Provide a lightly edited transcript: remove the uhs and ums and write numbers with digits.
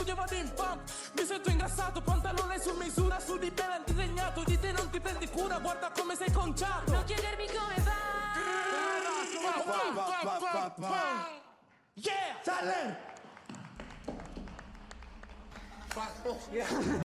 studio vado in pump, mi sento ingrassato, pantalone su misura, su di me disegnato, di te non ti prendi cura, guarda come sei conciato. Non chiedermi come va. Yeah! Tyler!